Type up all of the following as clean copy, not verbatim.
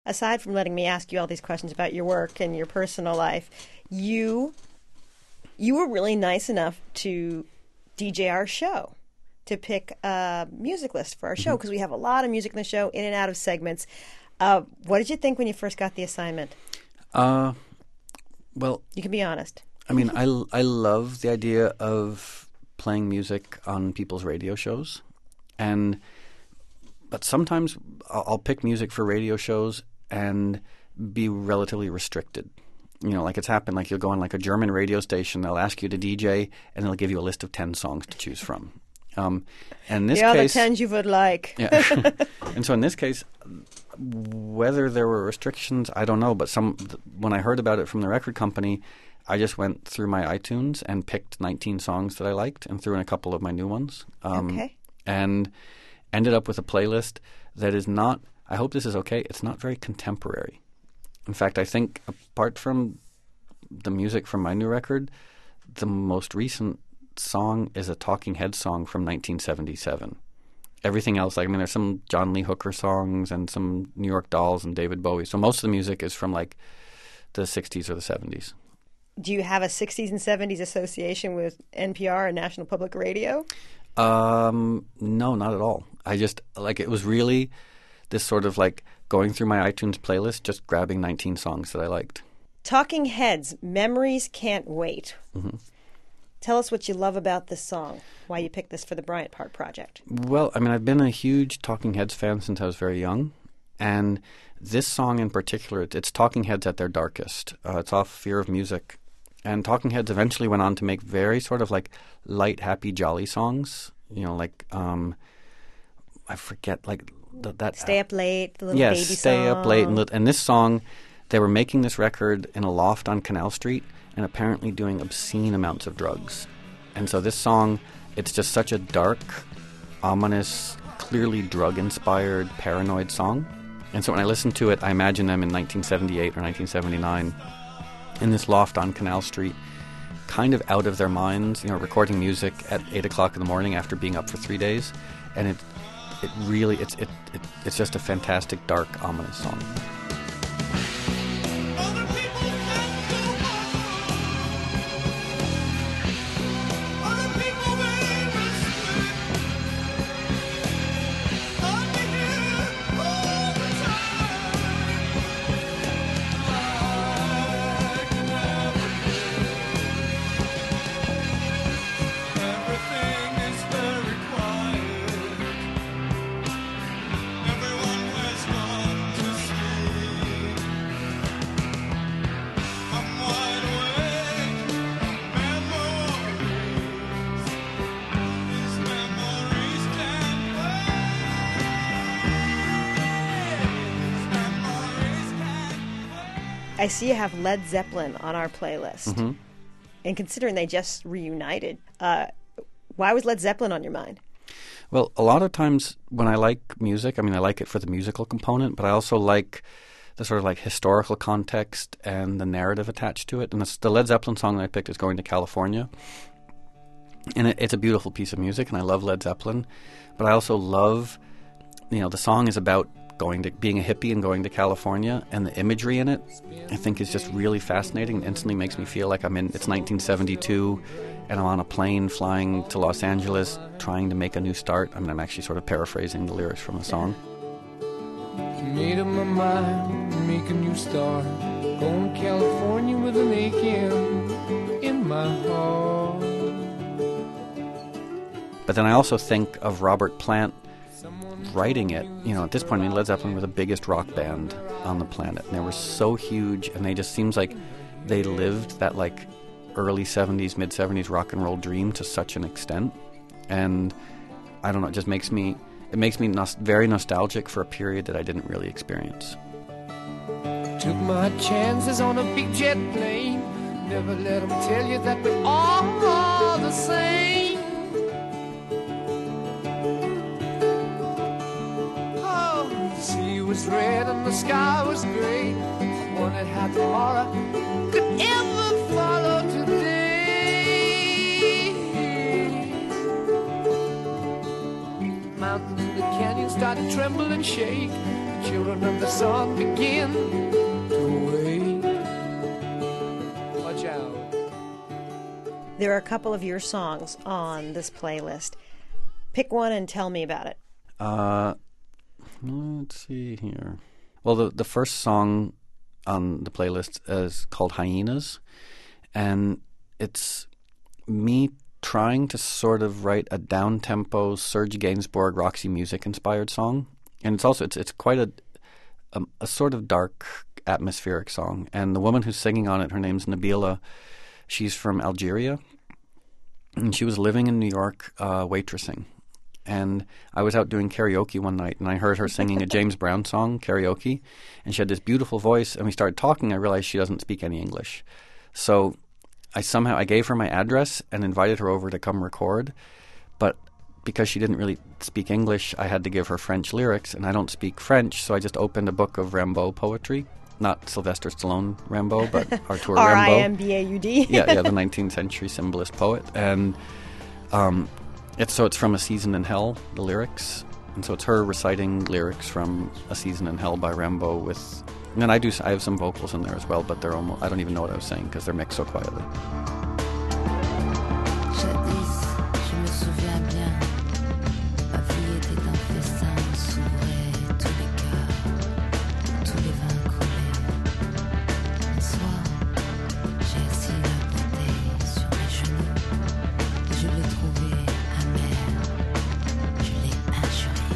Aside from letting me ask you all these questions about your work and your personal life, you were really nice enough to DJ our show, to pick a music list for our show, because we have a lot of music in the show, in and out of segments. What did you think when you first got the assignment? Well, you can be honest. I mean, I love the idea of playing music on people's radio shows, but sometimes I'll pick music for radio shows and be relatively restricted. You know, like it's happened, like you'll go on like a German radio station, they'll ask you to DJ, and they'll give you a list of 10 songs to choose from. And in this case, the 10 you would like. Yeah. And so in this case, whether there were restrictions, I don't know. But when I heard about it from the record company, I just went through my iTunes and picked 19 songs that I liked and threw in a couple of my new ones. Okay. And ended up with a playlist that is not, I hope this is okay, it's not very contemporary. In fact, I think apart from the music from my new record, the most recent song is a Talking Heads song from 1977. Everything else, like, I mean, there's some John Lee Hooker songs and some New York Dolls and David Bowie. So most of the music is from like the 60s or the 70s. Do you have a 60s and 70s association with NPR and National Public Radio? No, not at all. I just, like, it was really this sort of like going through my iTunes playlist, just grabbing 19 songs that I liked. Talking Heads, Memories Can't Wait. Mm-hmm. Tell us what you love about this song, why you picked this for the Bryant Park Project. Well, I mean, I've been a huge Talking Heads fan since I was very young. And this song in particular, it's Talking Heads at their darkest. It's off Fear of Music. And Talking Heads eventually went on to make very sort of like light, happy, jolly songs. You know, like, I forget, like that. Stay Up Late, the little baby song. Yes, Stay Up Late. And this song, they were making this record in a loft on Canal Street and apparently doing obscene amounts of drugs. And so this song, it's just such a dark, ominous, clearly drug-inspired, paranoid song. And so when I listen to it, I imagine them in 1978 or 1979 in this loft on Canal Street, kind of out of their minds, you know, recording music at 8 o'clock in the morning after being up for 3 days. And it really, it's just a fantastic, dark, ominous song. I see you have Led Zeppelin on our playlist. Mm-hmm. And considering they just reunited, why was Led Zeppelin on your mind? Well, a lot of times when I like music, I mean, I like it for the musical component, but I also like the sort of like historical context and the narrative attached to it. And the Led Zeppelin song that I picked is Going to California. And it's a beautiful piece of music, and I love Led Zeppelin. But I also love, you know, the song is about being a hippie and going to California, and the imagery in it, I think, is just really fascinating and instantly makes me feel like it's 1972 and I'm on a plane flying to Los Angeles trying to make a new start. I mean, I'm actually sort of paraphrasing the lyrics from the song. Made up my mind, make a new start, going to California with an aching in my heart. But then I also think of Robert Plant writing it. You know, at this point, I mean, Led Zeppelin were the biggest rock band on the planet, and they were so huge, and they just seems like they lived that like early 70s, mid 70s rock and roll dream to such an extent. And I don't know, it makes me very nostalgic for a period that I didn't really experience. Took my chances on a big jet plane, never let them tell you that we're all the same. Was red and the sky was gray. I wondered how tomorrow could ever follow today. Mountains and the canyons started to tremble and shake. The children of the sun begin to wake. Watch out. There are a couple of your songs on this playlist. Pick one and tell me about it. Let's see here. Well, the first song on the playlist is called Hyenas, and it's me trying to sort of write a down-tempo Serge Gainsbourg, Roxy Music inspired song, and it's also it's quite a sort of dark atmospheric song. And the woman who's singing on it, her name's Nabila. She's from Algeria, and she was living in New York waitressing. And I was out doing karaoke one night, and I heard her singing a James Brown song, karaoke, and she had this beautiful voice, and we started talking. I realized she doesn't speak any English. So I gave her my address and invited her over to come record, but because she didn't really speak English, I had to give her French lyrics, and I don't speak French, so I just opened a book of Rimbaud poetry. Not Sylvester Stallone Rimbaud, but Arthur Rimbaud. R-I-M-B-A-U-D. yeah, the 19th century symbolist poet. And it's from A Season in Hell, the lyrics. And so it's her reciting lyrics from A Season in Hell by Rimbaud with... And then I have some vocals in there as well, but they're almost... I don't even know what I was saying because they're mixed so quietly. Jadis, je me souviens bien, ma vie était un festin, s'ouvraient tous les cœurs, tous les vins coulaient. Un soir, j'ai assis la bouteille sur mes genoux, et je l'ai trouvée amère, je l'ai injuriée.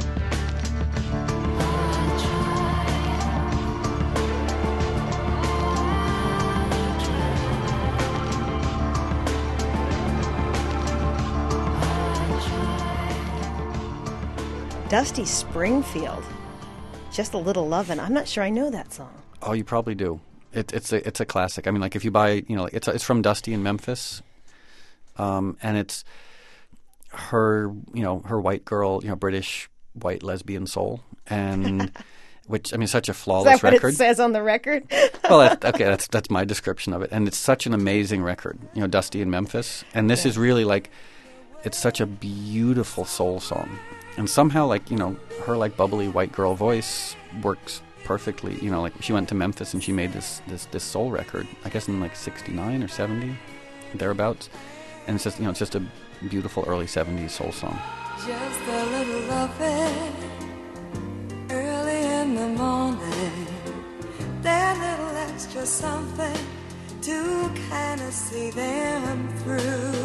Dusty Springfield, Just a Little Lovin'. I'm not sure I know that song. Oh, you probably do. It's a classic. I mean, like if you buy, it's from Dusty in Memphis, and it's her, her white girl, British white lesbian soul, and which I mean, such a flawless Is that what record. it says on the record? Well, okay, that's my description of it, and it's such an amazing record. Dusty in Memphis, and this is really like, it's such a beautiful soul song. And somehow, her bubbly white girl voice works perfectly. She went to Memphis and she made this soul record, I guess in 69 or 70, thereabouts. And it's just a beautiful early 70s soul song. Just a little loving early in the morning. That little extra something to kind of see them through.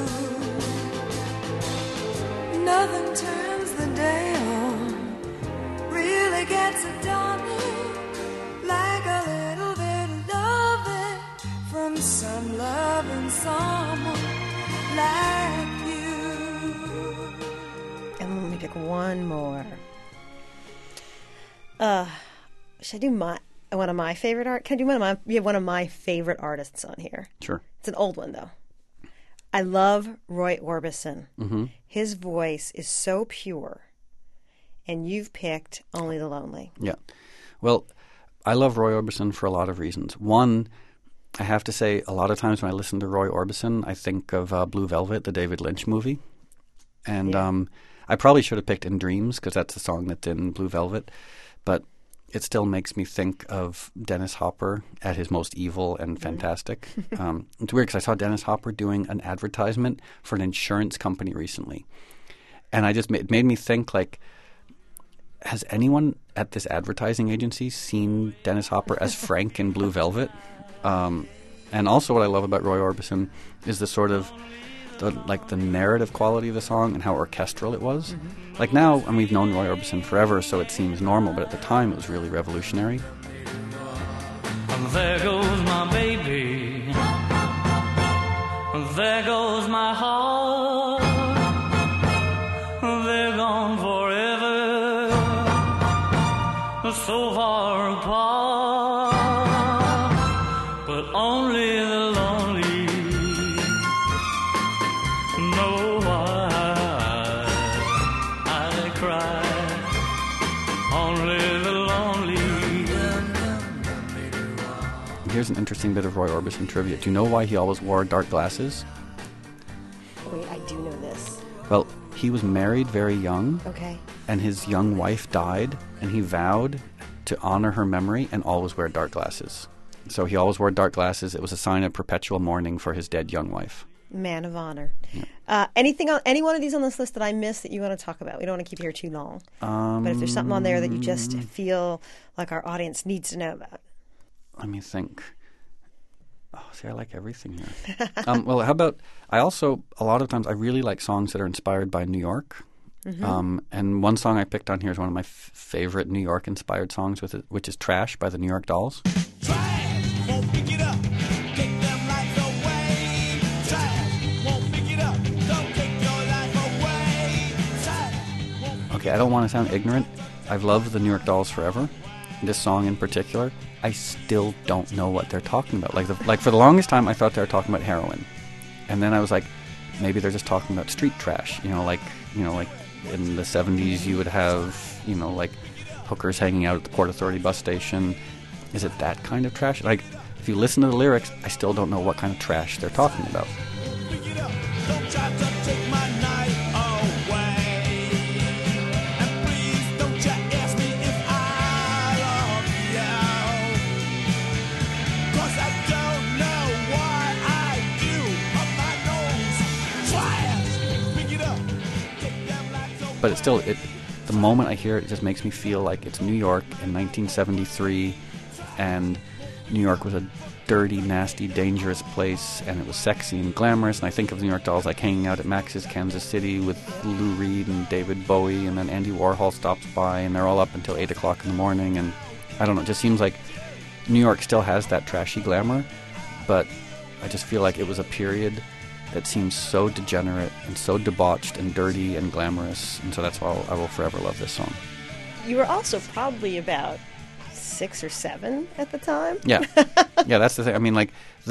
Nothing turns the day on, really gets it done, like a little bit of loving from some loving someone like you. And let me pick one more. Should I do one of my favorite art? Can I do one of my favorite artists on here? Sure. It's an old one though. I love Roy Orbison. Mm-hmm. His voice is so pure, and you've picked Only the Lonely. Yeah. Well, I love Roy Orbison for a lot of reasons. One, I have to say, a lot of times when I listen to Roy Orbison, I think of Blue Velvet, the David Lynch movie. And I probably should have picked In Dreams, because that's the song that's in Blue Velvet. But it still makes me think of Dennis Hopper at his most evil and fantastic. It's weird because I saw Dennis Hopper doing an advertisement for an insurance company recently. And it made me think, has anyone at this advertising agency seen Dennis Hopper as Frank in Blue Velvet? And also what I love about Roy Orbison is the sort of the narrative quality of the song and how orchestral it was. Mm-hmm. Now, and we've known Roy Orbison forever, so it seems normal, but at the time it was really revolutionary. There goes my baby. There goes my heart. They're gone forever. So far apart. But only the lonely know why I cry. Only the lonely. Here's an interesting bit of Roy Orbison trivia. Do you know why he always wore dark glasses? Wait, I do know this. Well, he was married very young. Okay. And his young wife died, and he vowed to honor her memory and always wear dark glasses. So he always wore dark glasses. It was a sign of perpetual mourning for his dead young wife. Man of honor. Anything on any one of these on this list that I missed that you want to talk about? We don't want to keep you here too long. But if there's something on there that you just feel like our audience needs to know about. Let me think. Oh, see, I like everything here. Well, how about, a lot of times I really like songs that are inspired by New York. And one song I picked on here is one of my favorite New York-inspired songs, which is Trash by the New York Dolls. Trash, won't pick it up, take them lights away. Trash, won't pick it up, don't take your life away. Trash, won't. Okay, I don't want to sound ignorant. I've loved the New York Dolls forever. This song in particular, I still don't know what they're talking about. Like for the longest time, I thought they were talking about heroin, and then I was like, maybe they're just talking about street trash. Like in the 70s, you would have like hookers hanging out at the Port Authority bus station. Is it that kind of trash? Like, if you listen to the lyrics, I still don't know what kind of trash they're talking about. Pick it up, don't try to take my night away. And please don't you ask me if I love you. 'Cause I don't know why I do. Up my nose, trash. Pick it up, take them lights away. But it's still, the moment I hear it, it just makes me feel like it's New York in 1973, and New York was a dirty, nasty, dangerous place, and it was sexy and glamorous. And I think of the New York Dolls like hanging out at Max's Kansas City with Lou Reed and David Bowie, and then Andy Warhol stops by, and they're all up until 8 o'clock in the morning. And I don't know, it just seems like New York still has that trashy glamour, but I just feel like it was a period that seems so degenerate and so debauched and dirty and glamorous, and so that's why I will forever love this song. You were also probably about 6 or 7 at the time. Yeah, that's the thing. I mean, like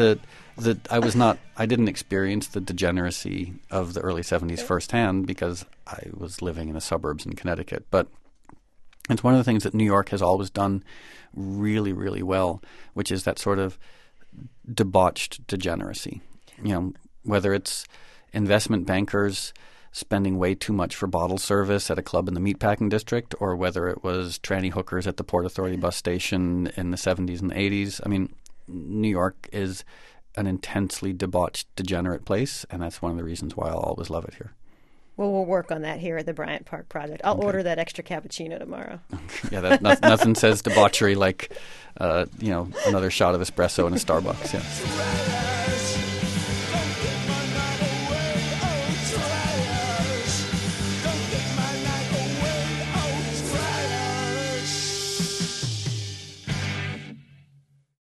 I didn't experience the degeneracy of the early 70s firsthand because I was living in the suburbs in Connecticut. But it's one of the things that New York has always done really, really well, which is that sort of debauched degeneracy. Whether it's investment bankers spending way too much for bottle service at a club in the meatpacking district, or whether it was tranny hookers at the Port Authority bus station in the 70s and the 80s. I mean, New York is an intensely debauched, degenerate place, and that's one of the reasons why I'll always love it here. Well, we'll work on that here at the Bryant Park Project. I'll order that extra cappuccino tomorrow. Yeah, nothing says debauchery like, another shot of espresso in a Starbucks. Yeah.